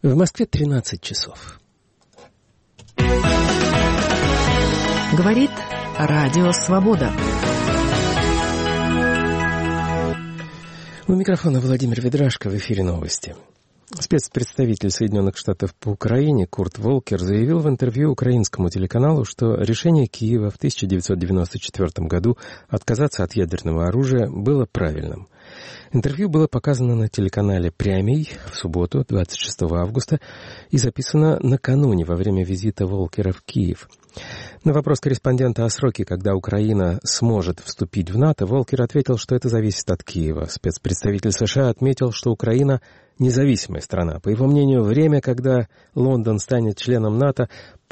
В Москве 13 часов. Говорит Радио Свобода. У микрофона Владимир Ведрашко, в эфире новости. Спецпредставитель Соединенных Штатов по Украине Курт Волкер заявил в интервью украинскому телеканалу, что решение Киева в 1994 году отказаться от ядерного оружия было правильным. Интервью было показано на телеканале «Прямий» в субботу, 26 августа, и записано накануне, во время визита Волкера в Киев. На вопрос корреспондента о сроке, когда Украина сможет вступить в НАТО, Волкер ответил, что это зависит от Киева. Спецпредставитель США отметил, что Украина независимая страна. По его мнению, время, когда Лондон станет членом НАТО,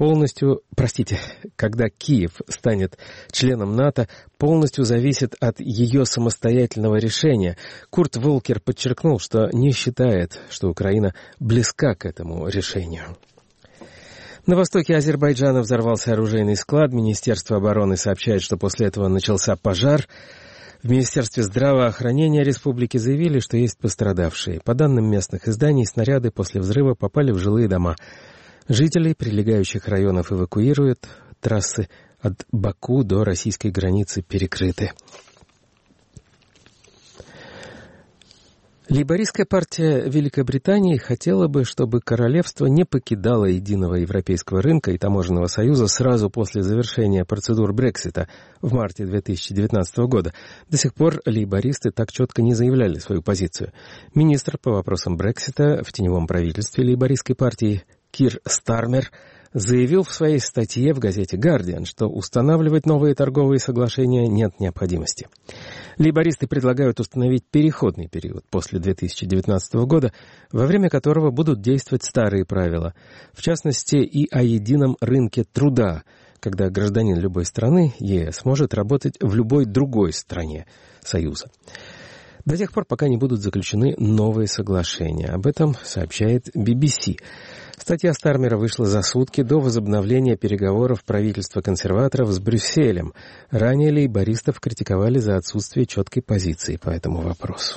когда Киев станет членом НАТО, полностью зависит от ее самостоятельного решения. Курт Волкер подчеркнул, что не считает, что Украина близка к этому решению. На востоке Азербайджана взорвался оружейный склад. Министерство обороны сообщает, что после этого начался пожар. В Министерстве здравоохранения республики заявили, что есть пострадавшие. По данным местных изданий, снаряды после взрыва попали в жилые дома. Жителей прилегающих районов эвакуируют. Трассы от Баку до российской границы перекрыты. Лейбористская партия Великобритании хотела бы, чтобы королевство не покидало единого европейского рынка и таможенного союза сразу после завершения процедур Брексита в марте 2019 года. До сих пор лейбористы так четко не заявляли свою позицию. Министр по вопросам Брексита в теневом правительстве лейбористской партии Кир Стармер заявил в своей статье в газете «Гардиан», что устанавливать новые торговые соглашения нет необходимости. Лейбористы предлагают установить переходный период после 2019 года, во время которого будут действовать старые правила, в частности и о едином рынке труда, когда гражданин любой страны ЕС может работать в любой другой стране Союза. До тех пор, пока не будут заключены новые соглашения. Об этом сообщает BBC. Статья Стармера вышла за сутки до возобновления переговоров правительства консерваторов с Брюсселем. Ранее лейбористов критиковали за отсутствие четкой позиции по этому вопросу.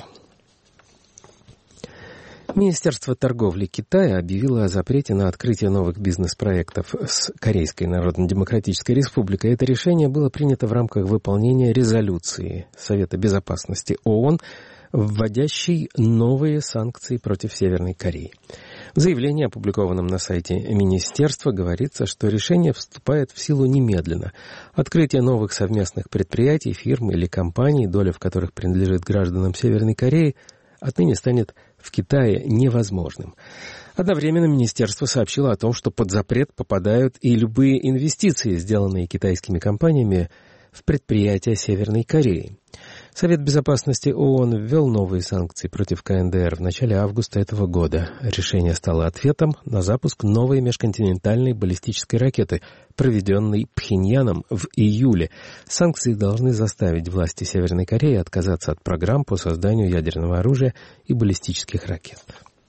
Министерство торговли Китая объявило о запрете на открытие новых бизнес-проектов с Корейской Народно-Демократической Республикой. Это решение было принято в рамках выполнения резолюции Совета Безопасности ООН, вводящей новые санкции против Северной Кореи. В заявлении, опубликованном на сайте министерства, говорится, что решение вступает в силу немедленно. Открытие новых совместных предприятий, фирм или компаний, доля в которых принадлежит гражданам Северной Кореи, отныне станет в Китае невозможным. Одновременно министерство сообщило о том, что под запрет попадают и любые инвестиции, сделанные китайскими компаниями в предприятия Северной Кореи. Совет Безопасности ООН ввел новые санкции против КНДР в начале августа этого года. Решение стало ответом на запуск новой межконтинентальной баллистической ракеты, проведенной Пхеньяном в июле. Санкции должны заставить власти Северной Кореи отказаться от программ по созданию ядерного оружия и баллистических ракет.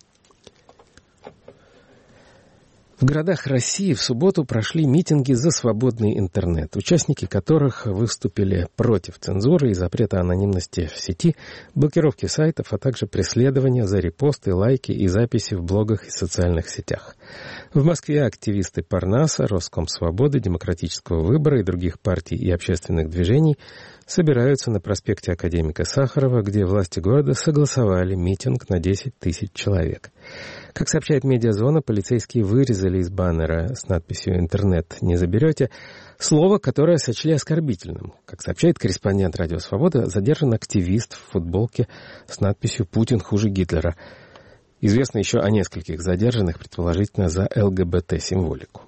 В городах России в субботу прошли митинги за свободный интернет, участники которых выступили против цензуры и запрета анонимности в сети, блокировки сайтов, а также преследования за репосты, лайки и записи в блогах и социальных сетях. В Москве активисты Парнаса, Роскомсвободы, Демократического выбора и других партий и общественных движений собираются на проспекте Академика Сахарова, где власти города согласовали митинг на 10 тысяч человек. Как сообщает «Медиазона», полицейские вырезали из баннера с надписью «Интернет не заберете» слово, которое сочли оскорбительным. Как сообщает корреспондент «Радио Свобода», задержан активист в футболке с надписью «Путин хуже Гитлера». Известно еще о нескольких задержанных, предположительно, за ЛГБТ-символику.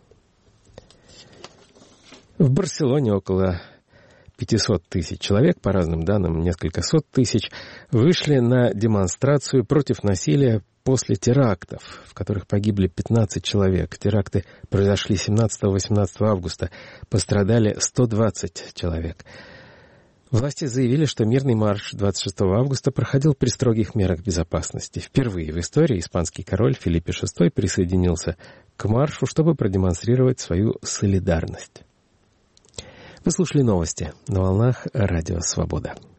В Барселоне около 500 тысяч человек, по разным данным, несколько сот тысяч, вышли на демонстрацию против насилия после терактов, в которых погибли 15 человек. Теракты произошли 17-18 августа. Пострадали 120 человек. Власти заявили, что мирный марш 26 августа проходил при строгих мерах безопасности. Впервые в истории испанский король Филиппе VI присоединился к маршу, чтобы продемонстрировать свою солидарность. Вы слушали новости на волнах Радио Свобода.